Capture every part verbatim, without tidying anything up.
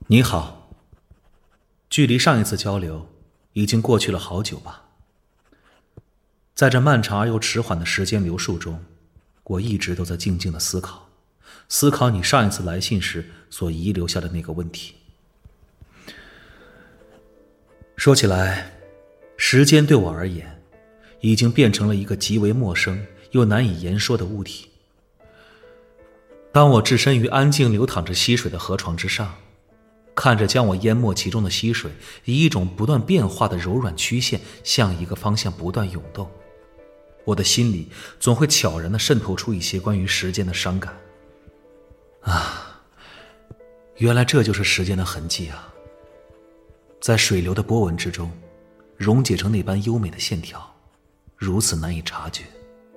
你好，距离上一次交流已经过去了好久吧？在这漫长而又迟缓的时间流述中，我一直都在静静的思考，思考你上一次来信时所遗留下的那个问题。说起来，时间对我而言，已经变成了一个极为陌生又难以言说的物体。当我置身于安静流淌着溪水的河床之上，看着将我淹没其中的溪水以一种不断变化的柔软曲线向一个方向不断涌动，我的心里总会悄然地渗透出一些关于时间的伤感。啊，原来这就是时间的痕迹啊，在水流的波纹之中溶解成那般优美的线条，如此难以察觉。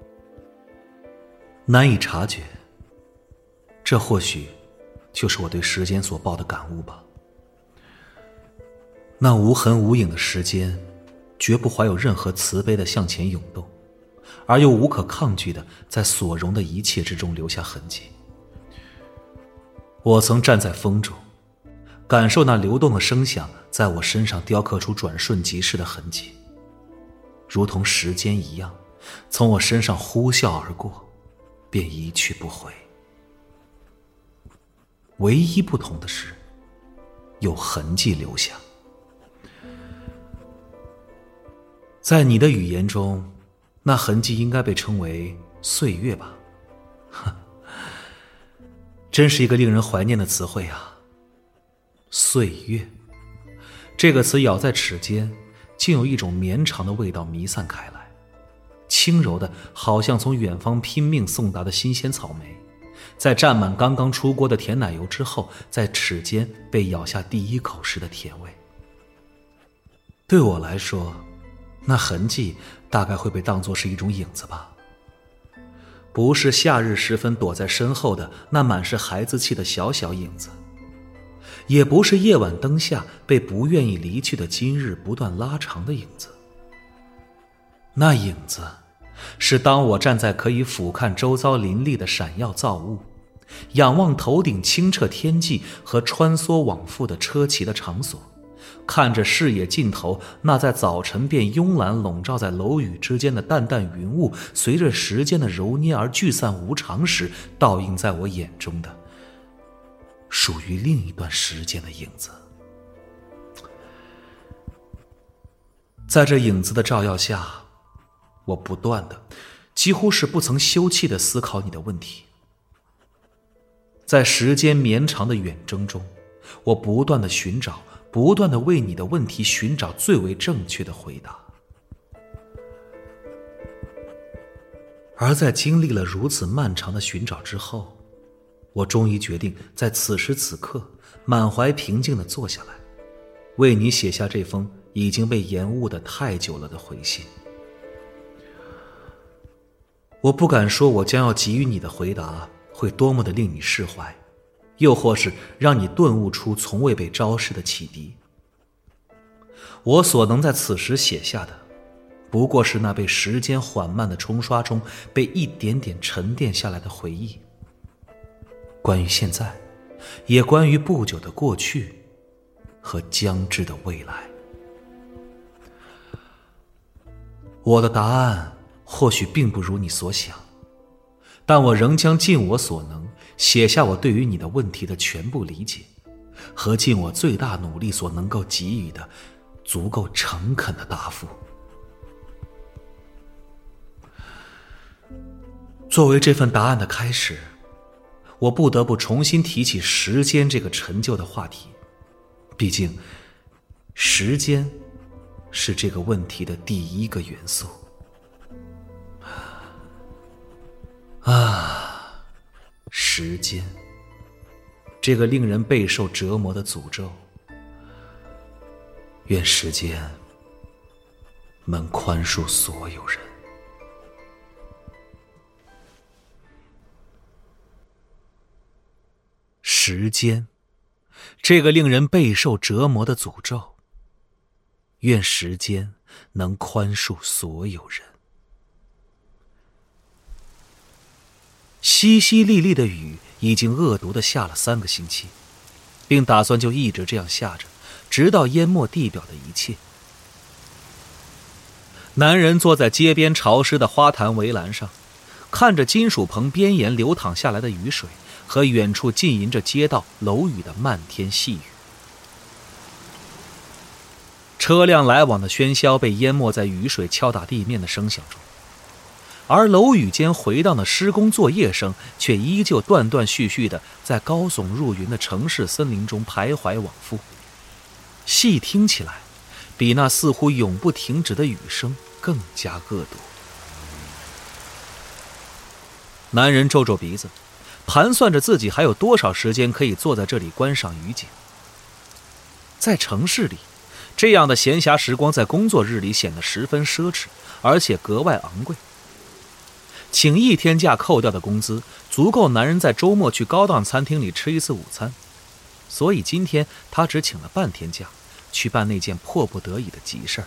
难以察觉，这或许就是我对时间所抱的感悟吧。那无痕无影的时间，绝不怀有任何慈悲的向前涌动，而又无可抗拒的在所容的一切之中留下痕迹。我曾站在风中，感受那流动的声响在我身上雕刻出转瞬即逝的痕迹，如同时间一样，从我身上呼啸而过，便一去不回。唯一不同的是，有痕迹留下。在你的语言中，那痕迹应该被称为岁月吧？真是一个令人怀念的词汇啊！岁月，这个词咬在齿间，竟有一种绵长的味道弥散开来，轻柔的，好像从远方拼命送达的新鲜草莓，在蘸满刚刚出锅的甜奶油之后，在齿间被咬下第一口时的甜味。对我来说，那痕迹大概会被当作是一种影子吧，不是夏日时分躲在身后的那满是孩子气的小小影子，也不是夜晚灯下被不愿意离去的今日不断拉长的影子。那影子是当我站在可以俯瞰周遭林立的闪耀造物，仰望头顶清澈天际和穿梭往复的车骑的场所，看着视野尽头那在早晨便慵懒笼罩在楼宇之间的淡淡云雾，随着时间的揉捏而聚散无常时，倒映在我眼中的属于另一段时间的影子。在这影子的照耀下，我不断的，几乎是不曾休憩的思考你的问题。在时间绵长的远征中，我不断的寻找，不断的为你的问题寻找最为正确的回答。而在经历了如此漫长的寻找之后，我终于决定在此时此刻满怀平静地坐下来，为你写下这封已经被延误的太久了的回信。我不敢说我将要给予你的回答会多么的令你释怀，又或是让你顿悟出从未被昭示的启迪。我所能在此时写下的，不过是那被时间缓慢的冲刷中被一点点沉淀下来的回忆，关于现在，也关于不久的过去和将至的未来。我的答案或许并不如你所想，但我仍将尽我所能写下我对于你的问题的全部理解，和尽我最大努力所能够给予的足够诚恳的答复。作为这份答案的开始，我不得不重新提起时间这个陈旧的话题，毕竟时间是这个问题的第一个元素。啊，时间，这个令人备受折磨的诅咒，愿时间能宽恕所有人。时间，这个令人备受折磨的诅咒，愿时间能宽恕所有人。淅淅沥沥的雨已经恶毒地下了三个星期， 并打算就一直这样下着，直到淹没地表的一切。男人坐在街边潮湿的花坛围栏上，看着金属棚边沿流淌下来的雨水和远处浸淫着街道楼宇的漫天细雨。车辆来往的喧嚣被淹没在雨水敲打地面的声响中，而楼宇间回荡的施工作业声却依旧断断续续地在高耸入云的城市森林中徘徊往复，细听起来比那似乎永不停止的雨声更加恶毒。男人皱皱鼻子，盘算着自己还有多少时间可以坐在这里观赏雨景。在城市里，这样的闲暇时光在工作日里显得十分奢侈，而且格外昂贵。请一天假扣掉的工资足够男人在周末去高档餐厅里吃一次午餐，所以今天他只请了半天假，去办那件迫不得已的急事儿。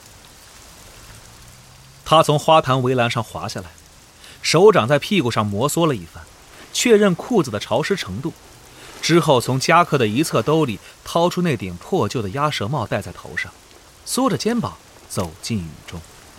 他从花坛围栏上滑下来，手掌在屁股上摩挲了一番，确认裤子的潮湿程度，之后从夹克的一侧兜里掏出那顶破旧的鸭舌帽戴在头上，缩着肩膀走进雨中。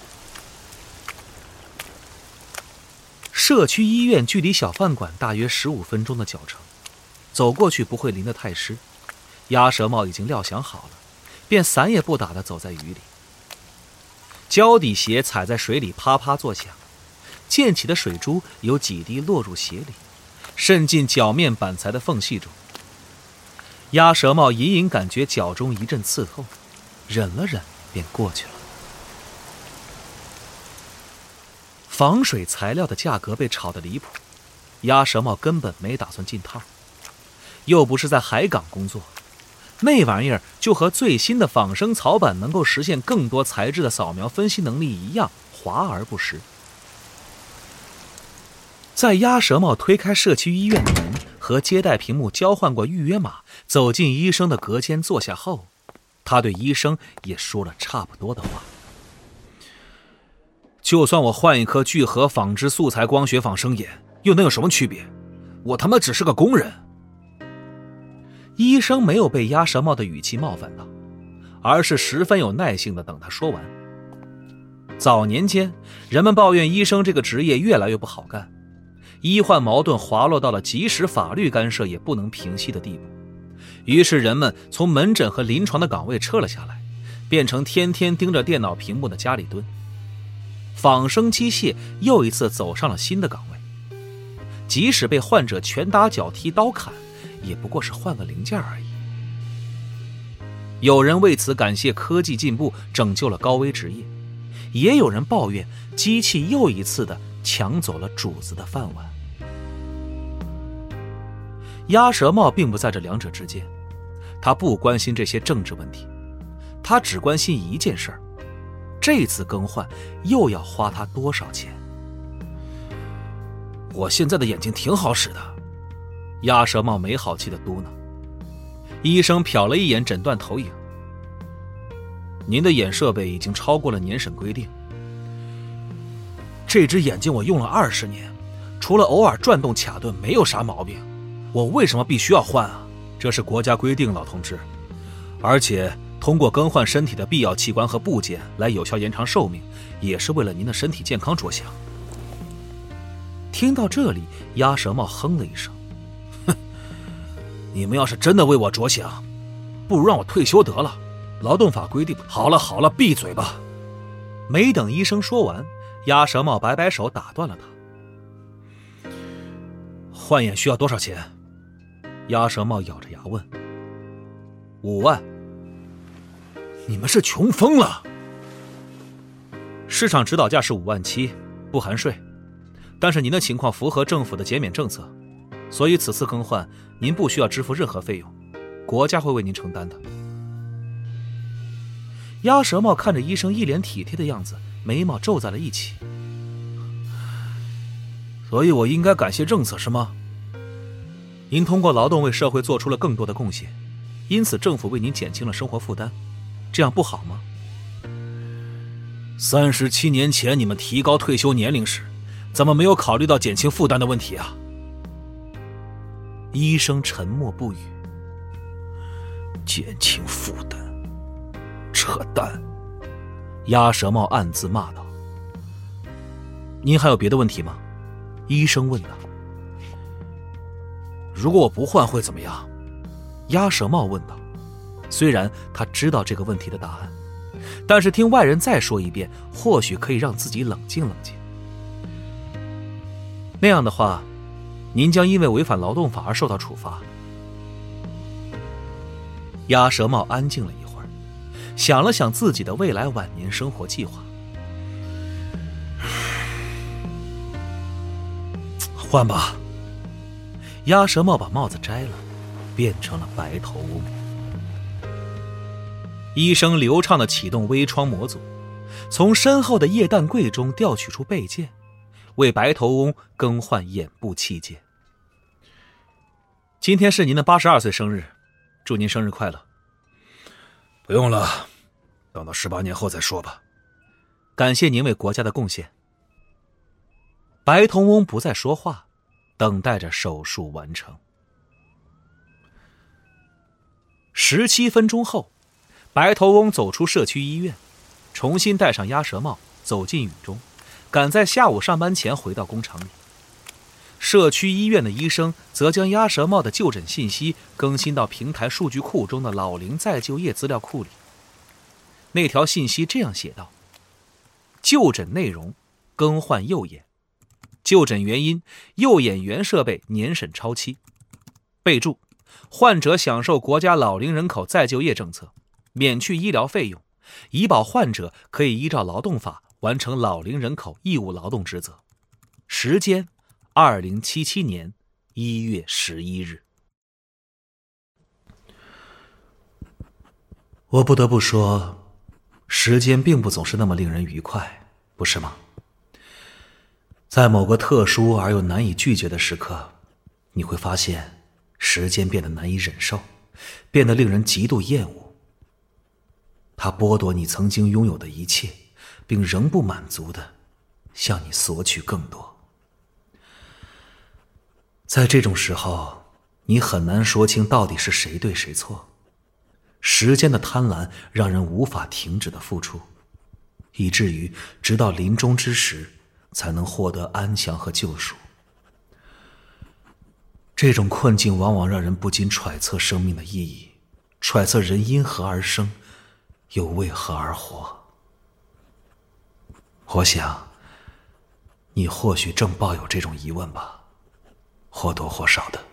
社区医院距离小饭馆大约十五分钟的脚程，走过去不会淋得太湿。鸭舌帽已经料想好了，便伞也不打地走在雨里。胶底鞋踩在水里啪啪作响，溅起的水珠有几滴落入鞋里，渗进脚面板材的缝隙中。鸭舌帽隐隐感觉脚中一阵刺痛，忍了忍便过去了。防水材料的价格被炒得离谱，鸭舌帽根本没打算进套，又不是在海港工作，那玩意儿就和最新的仿生草板能够实现更多材质的扫描分析能力一样华而不实。在鸭舌帽推开社区医院的门，和接待屏幕交换过预约码，走进医生的隔间坐下后，他对医生也说了差不多的话。就算我换一颗聚合纺织素材光学仿生眼，又能有什么区别？我他妈只是个工人。医生没有被鸭舌帽的语气冒犯到，而是十分有耐性地等他说完。早年间，人们抱怨医生这个职业越来越不好干，医患矛盾滑落到了即使法律干涉也不能平息的地步，于是人们从门诊和临床的岗位撤了下来，变成天天盯着电脑屏幕的家里蹲。仿生机械又一次走上了新的岗位，即使被患者拳打脚踢刀砍，也不过是换个零件而已。有人为此感谢科技进步拯救了高危职业，也有人抱怨机器又一次的抢走了主子的饭碗。鸭舌帽并不在这两者之间，他不关心这些政治问题，他只关心一件事儿，这次更换又要花他多少钱。我现在的眼睛挺好使的，鸭舌帽没好气的嘟囔。医生瞟了一眼诊断投影，您的眼设备已经超过了年审规定。这只眼睛我用了二十年，除了偶尔转动卡顿没有啥毛病，我为什么必须要换啊？这是国家规定，老同志。而且通过更换身体的必要器官和部件来有效延长寿命，也是为了您的身体健康着想。听到这里，鸭舌帽哼了一声，哼，你们要是真的为我着想，不如让我退休得了。劳动法规定。好了好了，闭嘴吧。没等医生说完，鸭舌帽摆摆手打断了他。换眼需要多少钱？鸭舌帽咬着牙问。五万。你们是穷疯了。市场指导价是五万七，不含税。但是您的情况符合政府的减免政策，所以此次更换您不需要支付任何费用，国家会为您承担的。鸭舌帽看着医生一脸体贴的样子，眉毛皱在了一起。所以我应该感谢政策是吗？您通过劳动为社会做出了更多的贡献，因此政府为您减轻了生活负担，这样不好吗？三十七年前你们提高退休年龄时，怎么没有考虑到减轻负担的问题啊？医生沉默不语。 减轻负担。扯淡！ 鸭舌帽暗自骂道。您还有别的问题吗？医生问道。 如果我不换会怎么样？ 鸭舌帽问道。虽然他知道这个问题的答案，但是听外人再说一遍，或许可以让自己冷静冷静。那样的话，您将因为违反劳动法而受到处罚。鸭舌帽安静了一会儿，想了想自己的未来晚年生活计划。 换吧。 鸭舌帽把帽子摘了，变成了白头翁。医生流畅地启动微创模组，从身后的液氮柜中调取出备件，为白头翁更换眼部器件。今天是您的八十二岁生日，祝您生日快乐。 不用了，等到十八年后再说吧。 感谢您为国家的贡献。白头翁不再说话，等待着手术完成。十七分钟后，白头翁走出社区医院，重新戴上鸭舌帽，走进雨中，赶在下午上班前回到工厂里。社区医院的医生则将鸭舌帽的就诊信息更新到平台数据库中的老龄再就业资料库里。那条信息这样写道：就诊内容，更换右眼。就诊原因，右眼原设备年审超期。备注：患者享受国家老龄人口再就业政策，免去医疗费用，以保患者可以依照劳动法完成老龄人口义务劳动职责。时间：二零七七年一月十一日。我不得不说，时间并不总是那么令人愉快，不是吗？在某个特殊而又难以拒绝的时刻，你会发现时间变得难以忍受，变得令人极度厌恶。它剥夺你曾经拥有的一切，并仍不满足地向你索取更多。在这种时候，你很难说清到底是谁对谁错。时间的贪婪让人无法停止的付出，以至于直到临终之时才能获得安详和救赎。这种困境往往让人不禁揣测生命的意义，揣测人因何而生，又为何而活。我想，你或许正抱有这种疑问吧，或多或少的。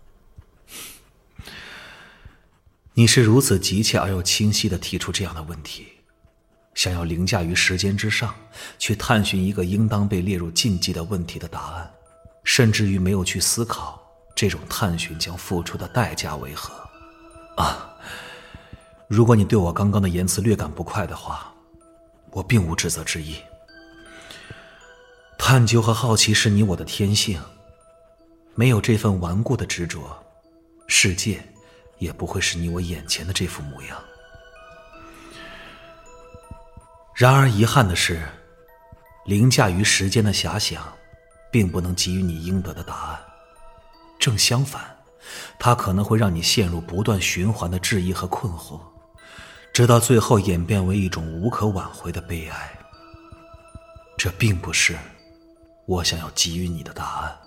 你是如此急切而又清晰地提出这样的问题，想要凌驾于时间之上，去探寻一个应当被列入禁忌的问题的答案，甚至于没有去思考这种探寻将付出的代价为何。啊，如果你对我刚刚的言辞略感不快的话，我并无指责之意。探究和好奇是你我的天性，没有这份顽固的执着，世界也不会是你我眼前的这副模样。然而遗憾的是，凌驾于时间的遐想并不能给予你应得的答案，正相反，它可能会让你陷入不断循环的质疑和困惑，直到最后演变为一种无可挽回的悲哀。这并不是我想要给予你的答案。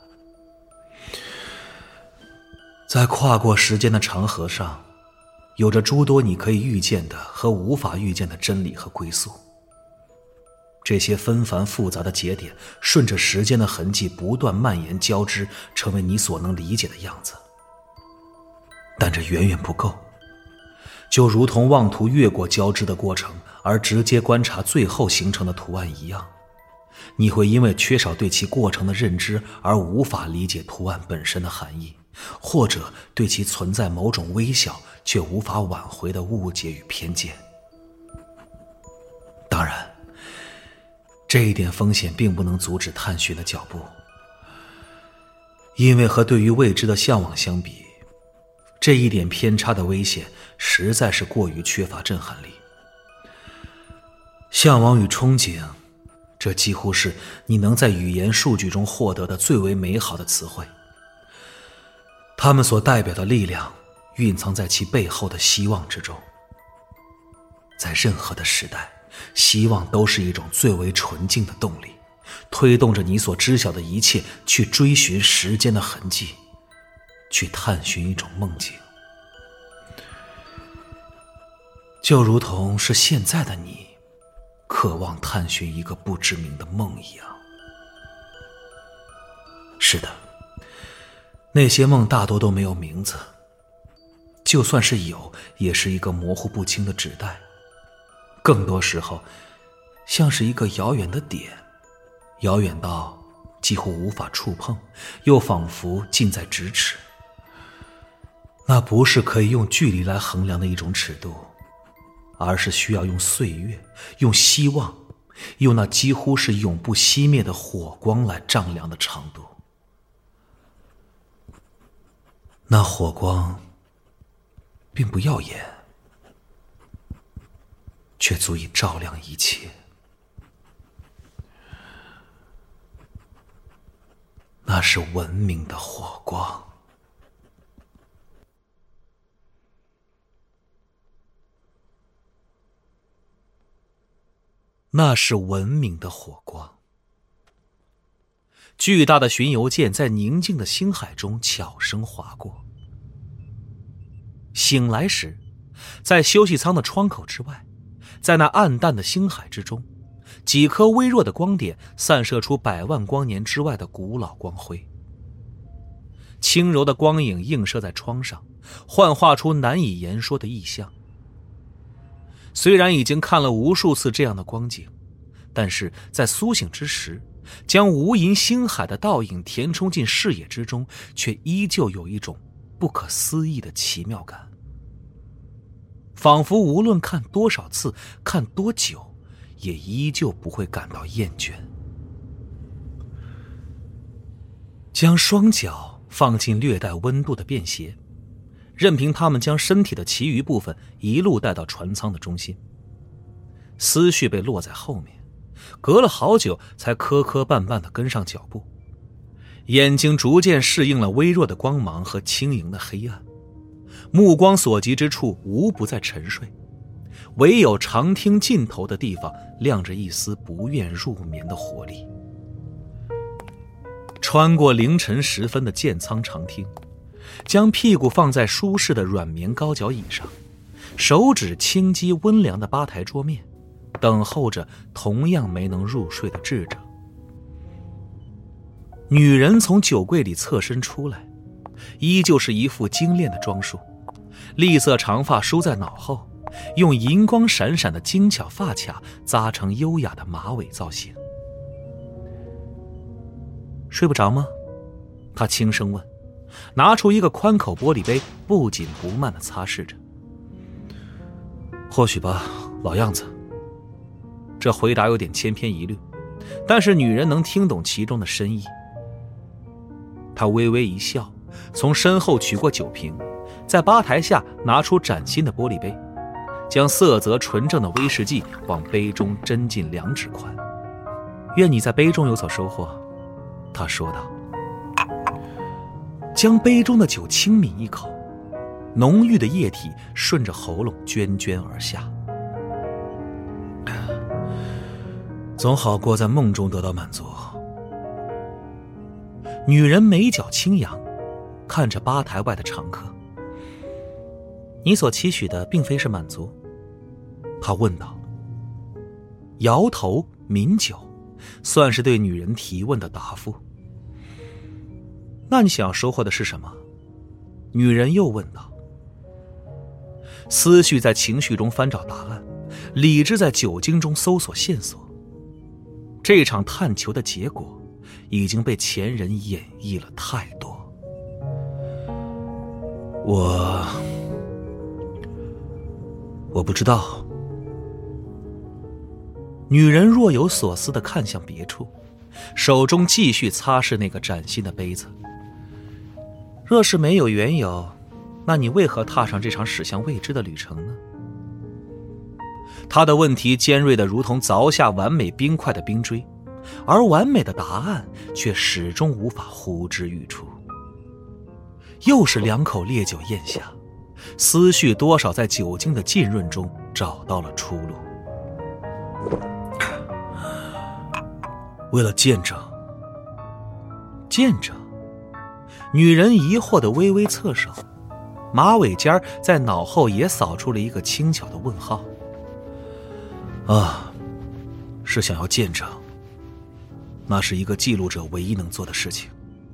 在跨过时间的长河上，有着诸多你可以预见的和无法预见的真理和归宿。这些纷繁复杂的节点顺着时间的痕迹不断蔓延交织，成为你所能理解的样子。但这远远不够，就如同妄图越过交织的过程而直接观察最后形成的图案一样，你会因为缺少对其过程的认知而无法理解图案本身的含义，或者对其存在某种微小却无法挽回的误解与偏见。当然，这一点风险并不能阻止探寻的脚步，因为和对于未知的向往相比，这一点偏差的危险实在是过于缺乏震撼力。向往与憧憬，这几乎是你能在语言数据中获得的最为美好的词汇。它们所代表的力量蕴藏在其背后的希望之中。在任何的时代，希望都是一种最为纯净的动力，推动着你所知晓的一切去追寻时间的痕迹，去探寻一种梦境。就如同是现在的你渴望探寻一个不知名的梦一样。是的，那些梦大多都没有名字，就算是有，也是一个模糊不清的纸袋，更多时候像是一个遥远的点，遥远到几乎无法触碰，又仿佛近在咫尺。那不是可以用距离来衡量的一种尺度，而是需要用岁月，用希望，用那几乎是永不熄灭的火光来丈量的长度。那火光并不耀眼，却足以照亮一切。那是文明的火光。那是文明的火光。巨大的巡游舰在宁静的星海中悄声划过。醒来时，在休息舱的窗口之外，在那暗淡的星海之中，几颗微弱的光点散射出百万光年之外的古老光辉。轻柔的光影映射在窗上，幻化出难以言说的意象。虽然已经看了无数次这样的光景，但是在苏醒之时，将无垠星海的倒影填充进视野之中，却依旧有一种不可思议的奇妙感，仿佛无论看多少次，看多久，也依旧不会感到厌倦。将双脚放进略带温度的便携，任凭他们将身体的其余部分一路带到船舱的中心。思绪被落在后面，隔了好久才磕磕绊绊地跟上脚步，眼睛逐渐适应了微弱的光芒和轻盈的黑暗，目光所及之处无不在沉睡，唯有长厅尽头的地方亮着一丝不愿入眠的活力。穿过凌晨时分的舰舱长厅，将屁股放在舒适的软棉高脚椅上，手指轻击温凉的吧台桌面，等候着同样没能入睡的智者。女人从酒柜里侧身出来，依旧是一副精炼的装束，栗色长发梳在脑后，用银光闪闪的精巧发卡扎成优雅的马尾造型。睡不着吗？她轻声问，拿出一个宽口玻璃杯，不紧不慢地擦拭着。或许吧，老样子。这回答有点千篇一律，但是女人能听懂其中的深意。她微微一笑，从身后取过酒瓶，在吧台下拿出崭新的玻璃杯，将色泽纯正的威士忌往杯中斟进两指宽。愿你在杯中有所收获，她说道。将杯中的酒轻抿一口，浓郁的液体顺着喉咙涓涓而下。总好过在梦中得到满足。女人眉角轻扬，看着吧台外的常客。你所期许的并非是满足？她问道。摇头抿酒，算是对女人提问的答复。那你想要收获的是什么？女人又问道。思绪在情绪中翻找答案，理智在酒精中搜索线索。这场探求的结果已经被前人演绎了太多。我我不知道。女人若有所思地看向别处，手中继续擦拭那个崭新的杯子。若是没有缘由，那你为何踏上这场驶向未知的旅程呢？他的问题尖锐得如同凿下完美冰块的冰锥，而完美的答案却始终无法呼之欲出。又是两口烈酒咽下， 思绪多少在酒精的浸润中找到了出路。 为了见证， 见证。女人疑惑地微微侧手，马尾尖在脑后也扫出了一个轻巧的问号。 啊，是想要见证，那是一个记录者唯一能做的事情。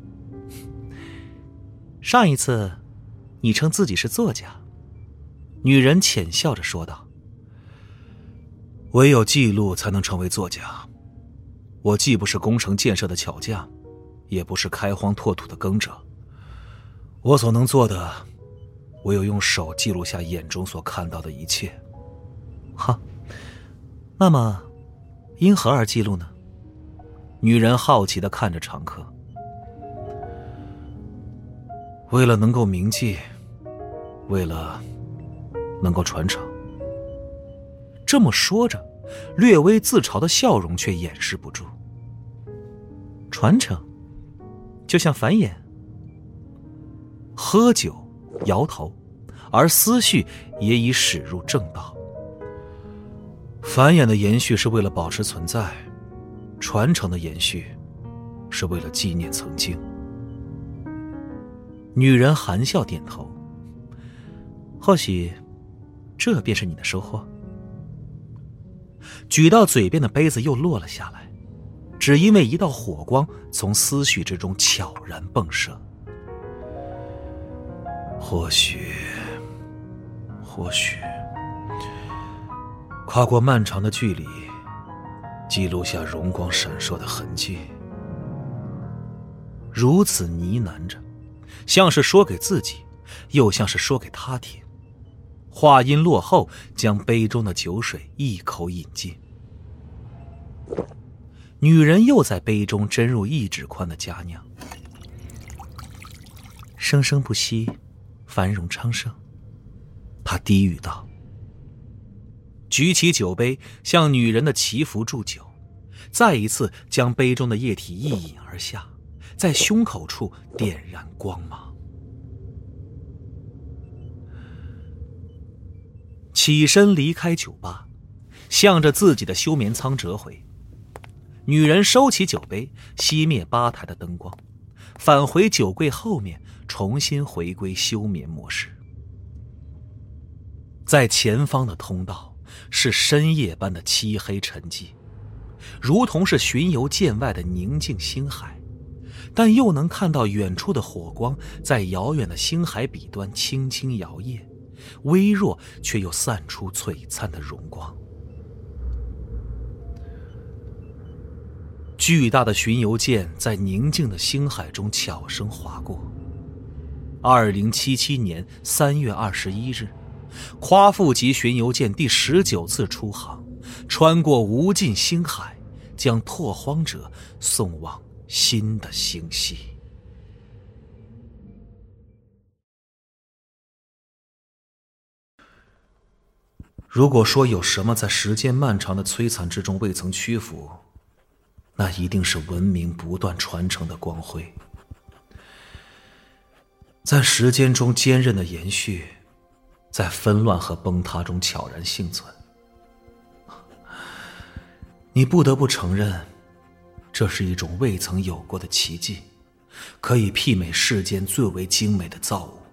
上一次你称自己是作家，女人浅笑着说道。 唯有记录才能成为作家。我既不是工程建设的巧匠，也不是开荒拓土的耕者，我所能做的唯有用手记录下眼中所看到的一切。 哈，那么因何而记录呢？女人好奇地看着常客。 为了能够铭记，为了能够传承。 这么说着，略微自嘲的笑容却掩饰不住。传承就像繁衍。喝酒摇头，而思绪也已驶入正道。 繁衍的延续是为了保持存在，传承的延续是为了纪念曾经。 女人含笑点头。或许这便是你的收获。举到嘴边的杯子又落了下来，只因为一道火光从思绪之中悄然迸射。 或许或许跨过漫长的距离，记录下荣光闪烁的痕迹。 如此呢喃着，像是说给自己，又像是说给他听。话音落后，将杯中的酒水一口饮尽。女人又在杯中斟入一指宽的佳酿。生生不息，繁荣昌盛，他低语道。举起酒杯，向女人的祈福祝酒，再一次将杯中的液体一饮而下，在胸口处点燃光芒。起身离开酒吧，向着自己的休眠舱折回。女人收起酒杯，熄灭吧台的灯光，返回酒柜后面，重新回归休眠模式。在前方的通道是深夜般的漆黑沉寂，如同是巡游舰外的宁静星海，但又能看到远处的火光在遥远的星海彼端轻轻摇曳，微弱却又散出璀璨的荣光。巨大的巡游舰在宁静的星海中悄声划过。二零七七年三月二十一日，夸父级巡游舰第十九次出航，穿过无尽星海，将拓荒者送往新的星系。 如果说有什么在时间漫长的摧残之中未曾屈服，那一定是文明不断传承的光辉。在时间中坚韧的延续，在纷乱和崩塌中悄然幸存。你不得不承认，这是一种未曾有过的奇迹，可以媲美世间最为精美的造物。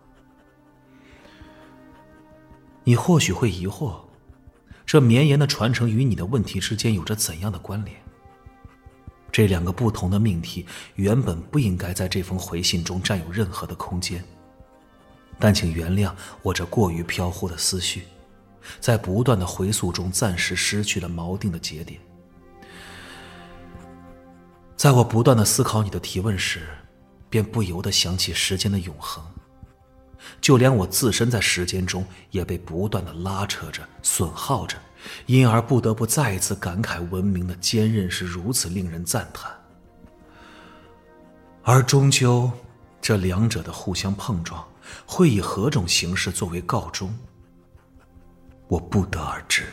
你或许会疑惑，这绵延的传承与你的问题之间有着怎样的关联？这两个不同的命题原本不应该在这封回信中占有任何的空间，但请原谅我这过于飘忽的思绪，在不断的回溯中暂时失去了锚定的节点。在我不断的思考你的提问时，便不由得想起时间的永恒，就连我自身在时间中也被不断的拉扯着、损耗着，因而不得不再一次感慨文明的坚韧是如此令人赞叹。而终究，这两者的互相碰撞会以何种形式作为告终，我不得而知。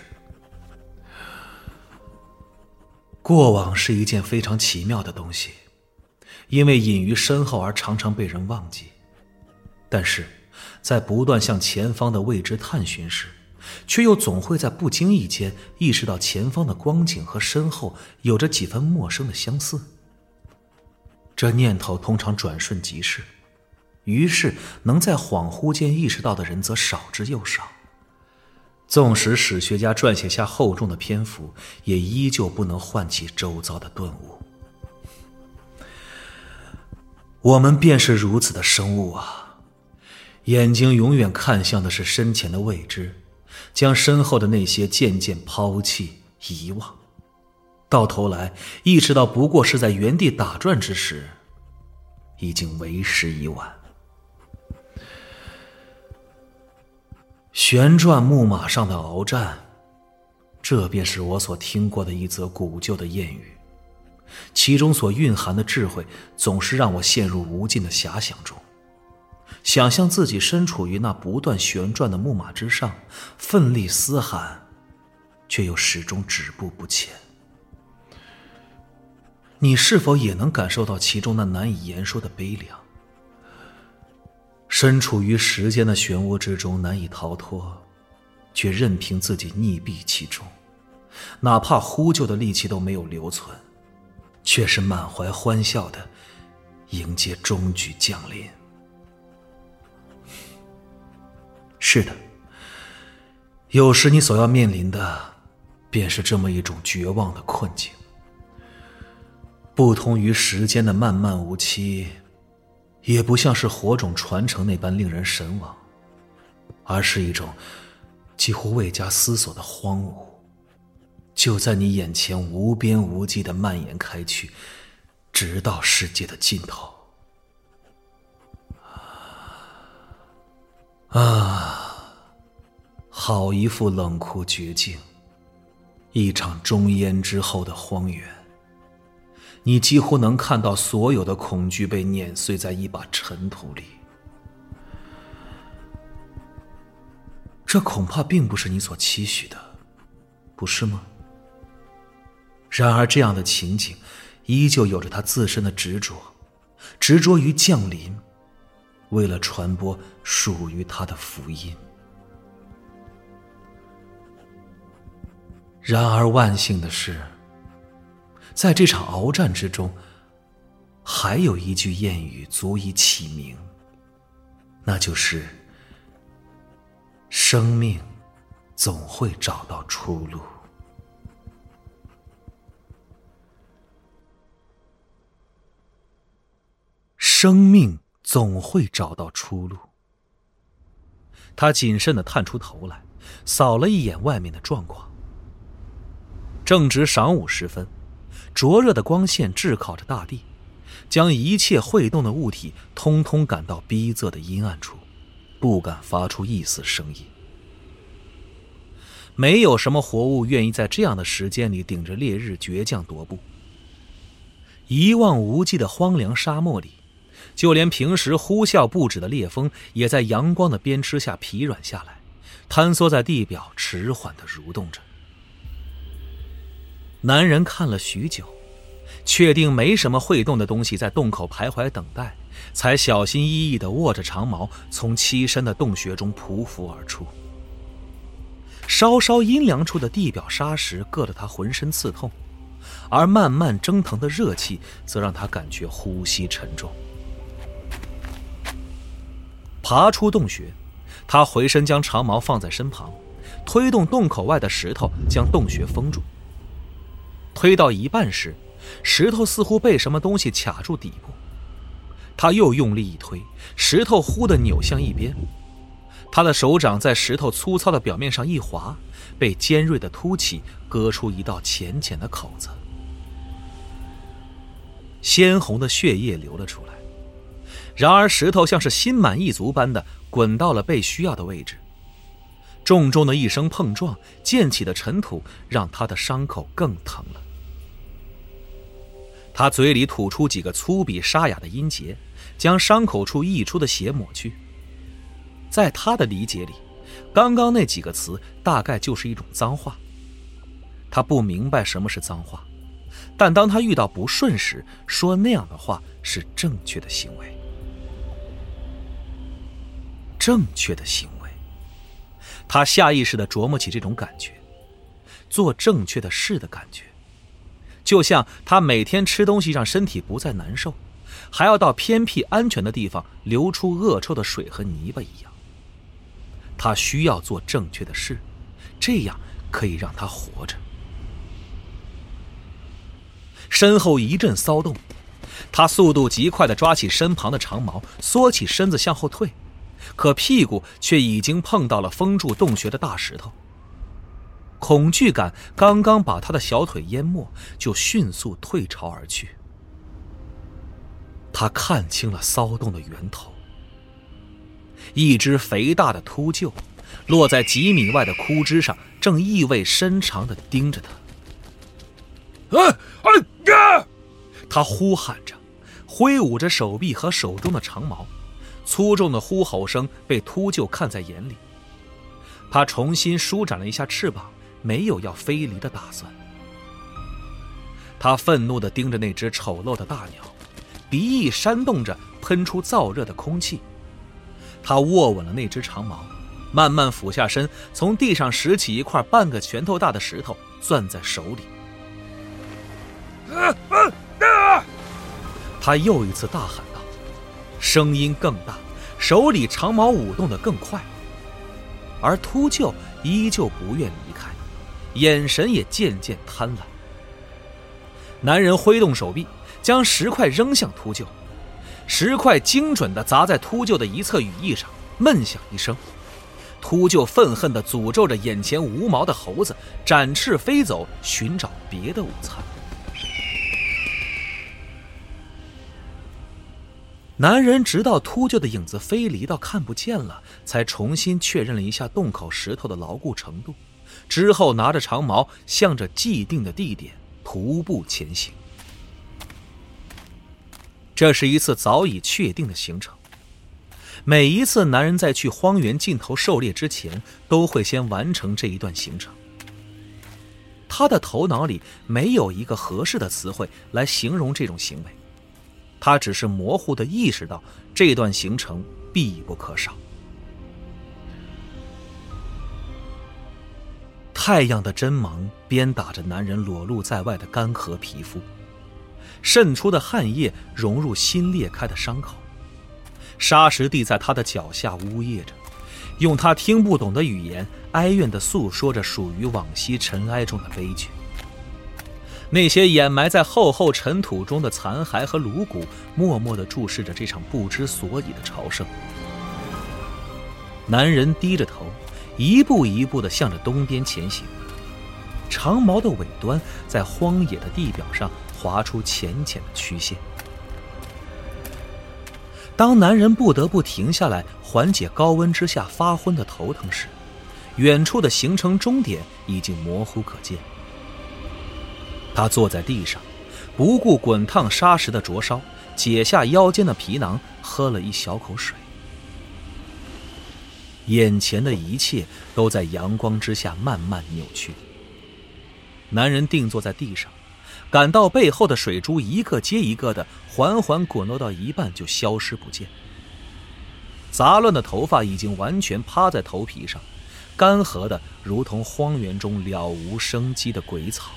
过往是一件非常奇妙的东西，因为隐于身后而常常被人忘记。但是在不断向前方的未知探寻时，却又总会在不经意间意识到前方的光景和身后有着几分陌生的相似。这念头通常转瞬即逝，于是能在恍惚间意识到的人则少之又少。纵使史学家撰写下厚重的篇幅，也依旧不能唤起周遭的顿悟。我们便是如此的生物啊，眼睛永远看向的是身前的未知，将身后的那些渐渐抛弃遗忘，到头来意识到不过是在原地打转之时，已经为时已晚。旋转木马上的鏖战，这便是我所听过的一则古旧的谚语，其中所蕴含的智慧总是让我陷入无尽的遐想中，想象自己身处于那不断旋转的木马之上，奋力嘶喊，却又始终止步不前。你是否也能感受到其中那难以言说的悲凉？身处于时间的漩涡之中难以逃脱，却任凭自己溺毙其中，哪怕呼救的力气都没有留存，却是满怀欢笑的迎接终局降临。是的，有时你所要面临的便是这么一种绝望的困境。不同于时间的漫漫无期，也不像是火种传承那般令人神往，而是一种几乎未加思索的荒芜，就在你眼前无边无际地蔓延开去，直到世界的尽头。啊，好一副冷酷绝境，一场终焉之后的荒原。你几乎能看到所有的恐惧被碾碎在一把尘土里。这恐怕并不是你所期许的，不是吗？然而这样的情景依旧有着它自身的执着，执着于降临，为了传播属于它的福音。然而万幸的是，在这场鏖战之中，还有一句谚语足以启明，那就是生命总会找到出路。生命总会找到出路。他谨慎地探出头来，扫了一眼外面的状况。正值晌午时分，灼热的光线炙烤着大地，将一切会动的物体通通赶到逼仄的阴暗处，不敢发出一丝声音。没有什么活物愿意在这样的时间里顶着烈日倔强踱步。一望无际的荒凉沙漠里，就连平时呼啸不止的烈风也在阳光的鞭笞下疲软下来，坍缩在地表，迟缓地蠕动着。男人看了许久，确定没什么会动的东西在洞口徘徊等待，才小心翼翼地握着长矛从栖身的洞穴中匍匐而出。稍稍阴凉处的地表沙石硌得他浑身刺痛，而慢慢蒸腾的热气则让他感觉呼吸沉重。爬出洞穴，他回身将长矛放在身旁，推动洞口外的石头将洞穴封住。推到一半时，石头似乎被什么东西卡住底部，他又用力一推，石头忽地扭向一边，他的手掌在石头粗糙的表面上一划，被尖锐的凸起割出一道浅浅的口子，鲜红的血液流了出来。然而石头像是心满意足般的滚到了被需要的位置，重重的一声碰撞，溅起的尘土让他的伤口更疼了。他嘴里吐出几个粗鄙沙哑的音节，将伤口处溢出的血抹去。在他的理解里，刚刚那几个词大概就是一种脏话。他不明白什么是脏话，但当他遇到不顺时，说那样的话是正确的行为。 正确的行为。他下意识地琢磨起这种感觉，做正确的事的感觉，就像他每天吃东西让身体不再难受，还要到偏僻安全的地方流出恶臭的水和泥巴一样。他需要做正确的事，这样可以让他活着。身后一阵骚动，他速度极快地抓起身旁的长矛，缩起身子向后退，可屁股却已经碰到了封住洞穴的大石头。恐惧感刚刚把他的小腿淹没，就迅速退潮而去。他看清了骚动的源头，一只肥大的秃鹫落在几米外的枯枝上，正意味深长地盯着他。啊啊啊！他呼喊着，挥舞着手臂和手中的长矛，粗重的呼吼声被秃鹫看在眼里。他重新舒展了一下翅膀，没有要飞离的打算。他愤怒地盯着那只丑陋的大鸟，鼻翼扇动着喷出燥热的空气。他握稳了那只长矛，慢慢俯下身，从地上拾起一块半个拳头大的石头，攥在手里。啊啊啊！他又一次大喊道，声音更大，手里长矛舞动得更快。而秃鹫依旧不愿离开，眼神也渐渐贪婪。男人挥动手臂，将石块扔向秃鹫，石块精准地砸在秃鹫的一侧羽翼上，闷响一声。秃鹫愤恨地诅咒着眼前无毛的猴子，展翅飞走，寻找别的午餐。男人直到秃鹫的影子飞离到看不见了，才重新确认了一下洞口石头的牢固程度，之后拿着长矛向着既定的地点徒步前行。这是一次早已确定的行程，每一次男人在去荒原尽头狩猎之前，都会先完成这一段行程。他的头脑里没有一个合适的词汇来形容这种行为，他只是模糊地意识到这段行程必不可少。太阳的针芒鞭打着男人裸露在外的干涸皮肤，渗出的汗液融入新裂开的伤口，沙石地在他的脚下呜咽着，用他听不懂的语言哀怨地诉说着属于往昔尘埃中的悲剧。那些掩埋在厚厚尘土中的残骸和颅骨，默默地注视着这场不知所以的朝圣。男人低着头，一步一步地向着东边前行，长矛的尾端在荒野的地表上划出浅浅的曲线。当男人不得不停下来缓解高温之下发昏的头疼时，远处的行程终点已经模糊可见。他坐在地上，不顾滚烫沙石的灼烧，解下腰间的皮囊，喝了一小口水。眼前的一切都在阳光之下慢慢扭曲。男人定坐在地上，感到背后的水珠一个接一个的缓缓滚落到一半就消失不见。杂乱的头发已经完全趴在头皮上，干涸的如同荒原中了无生机的鬼草。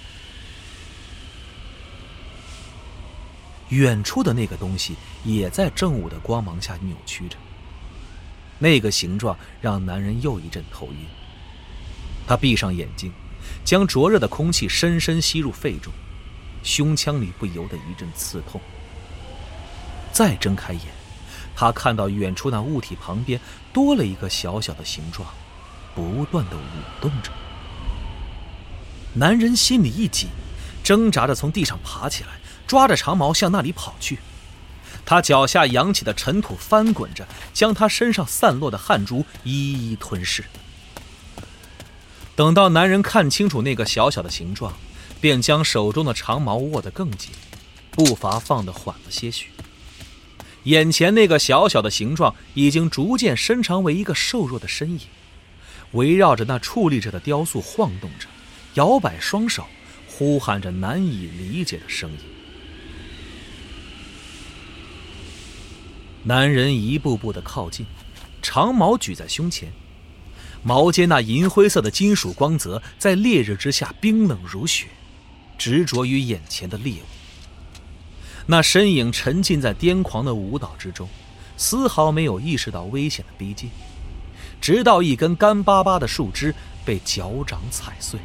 远处的那个东西也在正午的光芒下扭曲着，那个形状让男人又一阵头晕。他闭上眼睛，将灼热的空气深深吸入肺中，胸腔里不由得一阵刺痛。再睁开眼，他看到远处那物体旁边多了一个小小的形状，不断地舞动着。男人心里一紧，挣扎着从地上爬起来，抓着长矛向那里跑去。他脚下扬起的尘土翻滚着，将他身上散落的汗珠一一吞噬。等到男人看清楚那个小小的形状，便将手中的长矛握得更紧，步伐放得缓了些许。眼前那个小小的形状已经逐渐伸长为一个瘦弱的身影，围绕着那矗立着的雕塑晃动着，摇摆双手，呼喊着难以理解的声音。男人一步步地靠近， 长矛举在胸前，矛尖那银灰色的金属光泽在烈日之下冰冷如雪，执着于眼前的猎物。那身影沉浸在癫狂的舞蹈之中，丝毫没有意识到危险的逼近，直到一根干巴巴的树枝被脚掌踩碎。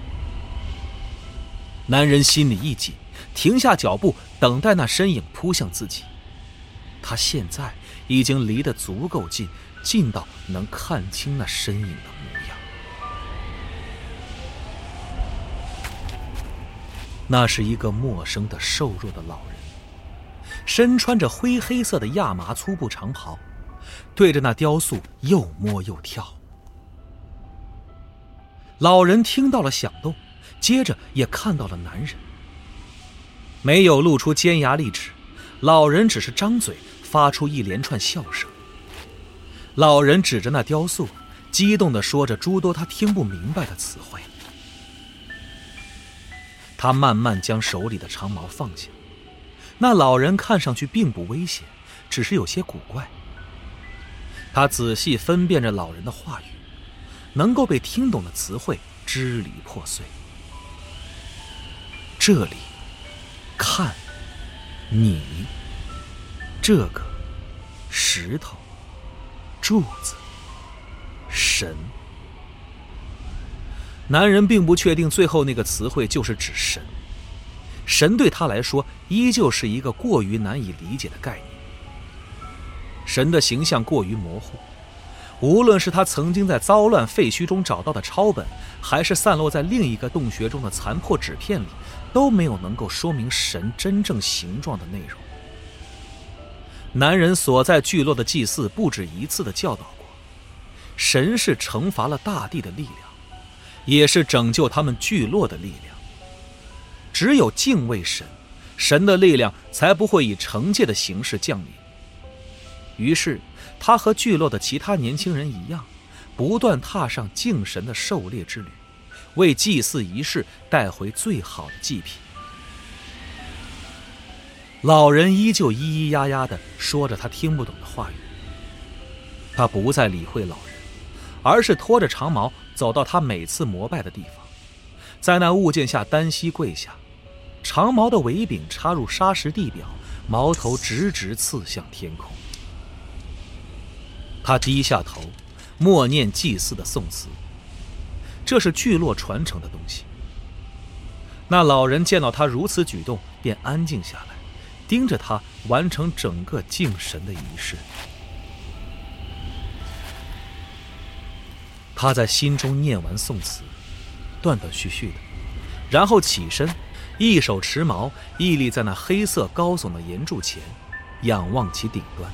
男人心里一紧，停下脚步，等待那身影扑向自己。他现在已经离得足够近，近到能看清那身影的模样。那是一个陌生的瘦弱的老人，身穿着灰黑色的亚麻粗布长袍，对着那雕塑又摸又跳。老人听到了响动，接着也看到了男人，没有露出尖牙利齿，老人只是张嘴发出一连串笑声。老人指着那雕塑，激动地说着诸多他听不明白的词汇。他慢慢将手里的长矛放下，那老人看上去并不危险，只是有些古怪。他仔细分辨着老人的话语，能够被听懂的词汇支离破碎。这里，看，你，这个，石头，柱子，神。男人并不确定最后那个词汇就是指神，神对他来说依旧是一个过于难以理解的概念。神的形象过于模糊，无论是他曾经在糟乱废墟中找到的抄本，还是散落在另一个洞穴中的残破纸片里，都没有能够说明神真正形状的内容。男人所在聚落的祭祀不止一次地教导过，神是惩罚了大地的力量，也是拯救他们聚落的力量。只有敬畏神，神的力量才不会以惩戒的形式降临。于是他和聚落的其他年轻人一样，不断踏上敬神的狩猎之旅，为祭祀仪式带回最好的祭品。老人依旧咿咿呀呀地说着他听不懂的话语。他不再理会老人，而是拖着长矛走到他每次膜拜的地方，在那物件下单膝跪下，长矛的尾柄插入沙石地表，矛头直直刺向天空。他低下头，默念祭祀的颂词，这是聚落传承的东西。那老人见到他如此举动，便安静下来，盯着他完成整个敬神的仪式。他在心中念完颂词，断断续续的，然后起身，一手持矛，屹立在那黑色高耸的岩柱前，仰望其顶端。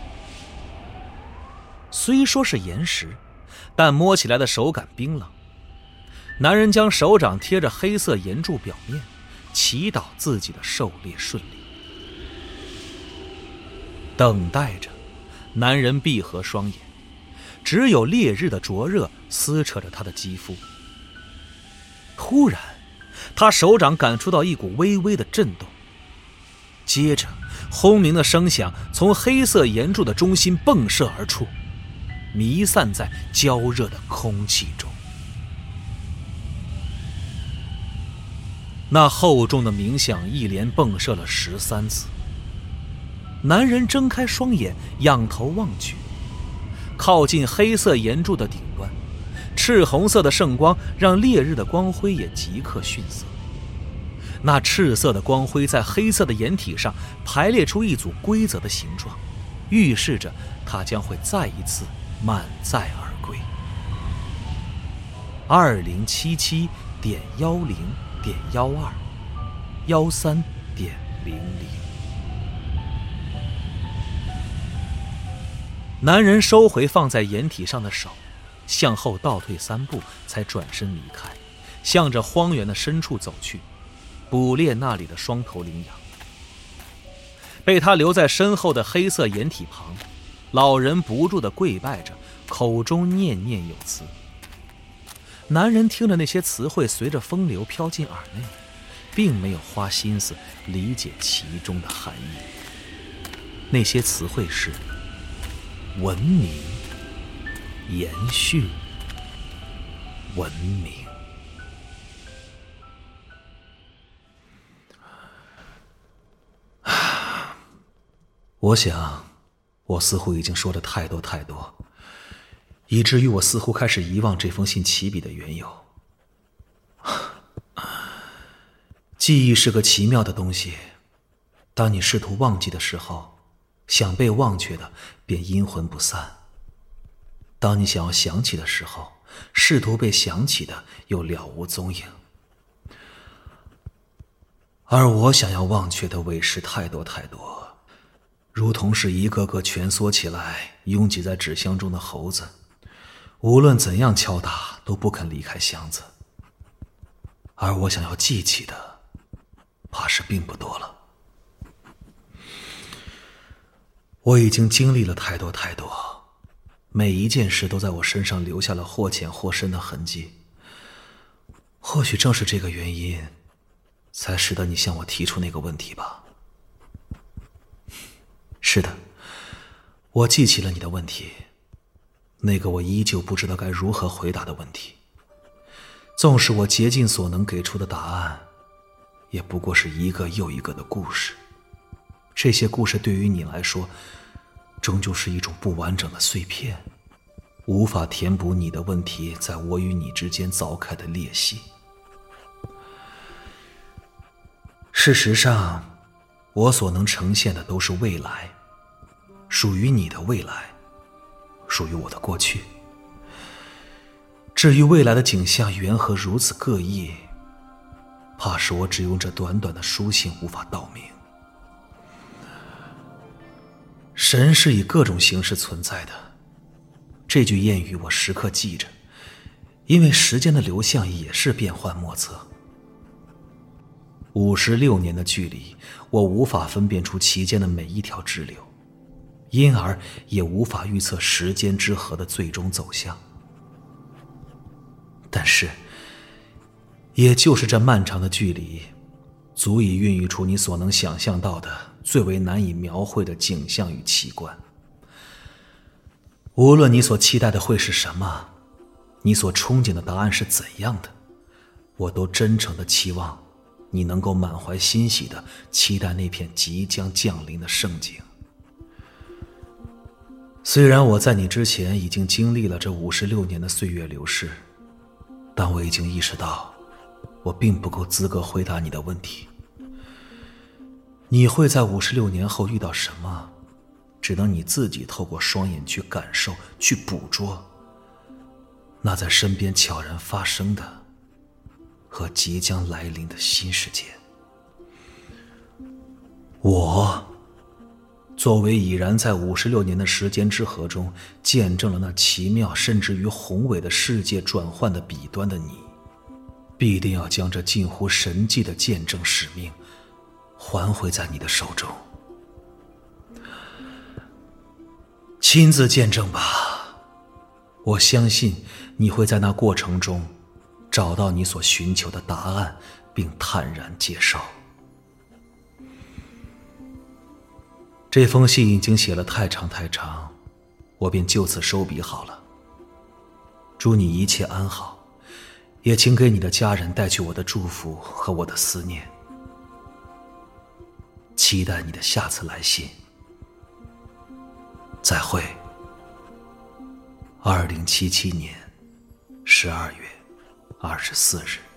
虽说是岩石，但摸起来的手感冰冷。男人将手掌贴着黑色岩柱表面，祈祷自己的狩猎顺利。等待着，男人闭合双眼，只有烈日的灼热撕扯着他的肌肤。突然，他手掌感触到一股微微的震动，接着轰鸣的声响从黑色岩柱的中心迸射而出，弥散在焦热的空气中。那厚重的鸣响一连迸射了十三次。男人睁开双眼，仰头望去，靠近黑色岩柱的顶端，赤红色的圣光让烈日的光辉也即刻逊色。那赤色的光辉在黑色的岩体上排列出一组规则的形状，预示着它将会再一次满载而归。二零七七点幺零点幺二幺三点零零。男人收回放在岩体上的手，向后倒退三步，才转身离开，向着荒原的深处走去，捕猎那里的双头羚羊。被他留在身后的黑色岩体旁，老人不住地跪拜着，口中念念有词。男人听着那些词汇随着风流飘进耳内，并没有花心思理解其中的含义。那些词汇是文明、 延续文明。我想，我似乎已经说了太多太多，以至于我似乎开始遗忘这封信起笔的缘由。记忆是个奇妙的东西，当你试图忘记的时候，想被忘却的便阴魂不散；当你想要想起的时候，试图被想起的又了无踪影。而我想要忘却的委实太多太多，如同是一个个蜷缩起来拥挤在纸箱中的猴子，无论怎样敲打都不肯离开箱子。而我想要记起的怕是并不多了。我已经经历了太多太多，每一件事都在我身上留下了或浅或深的痕迹。或许正是这个原因，才使得你向我提出那个问题吧。是的，我记起了你的问题，那个我依旧不知道该如何回答的问题。纵使我竭尽所能给出的答案，也不过是一个又一个的故事。这些故事对于你来说，终究是一种不完整的碎片，无法填补你的问题在我与你之间凿开的裂隙。事实上，我所能呈现的都是未来，属于你的未来，属于我的过去。至于未来的景象缘何如此各异，怕是我只用这短短的书信无法道明。神是以各种形式存在的，这句谚语我时刻记着，因为时间的流向也是变幻莫测。五十六年的距离，我无法分辨出其间的每一条支流，因而也无法预测时间之河的最终走向。但是，也就是这漫长的距离，足以孕育出你所能想象到的最为难以描绘的景象与奇观。无论你所期待的会是什么，你所憧憬的答案是怎样的，我都真诚地期望你能够满怀欣喜地期待那片即将降临的盛景。虽然我在你之前已经经历了这五十六年的岁月流逝，但我已经意识到，我并不够资格回答你的问题。你会在五十六年后遇到什么，只能你自己透过双眼去感受、去捕捉。那在身边悄然发生的和即将来临的新世界。我作为已然在五十六年的时间之河中见证了那奇妙甚至于宏伟的世界转换的彼端的你，必定要将这近乎神迹的见证使命还回在你的手中。亲自见证吧，我相信你会在那过程中找到你所寻求的答案，并坦然接受。这封信已经写了太长太长，我便就此收笔好了。祝你一切安好，也请给你的家人带去我的祝福和我的思念。期待你的下次来信。再会。二零七七年十二月二十四日。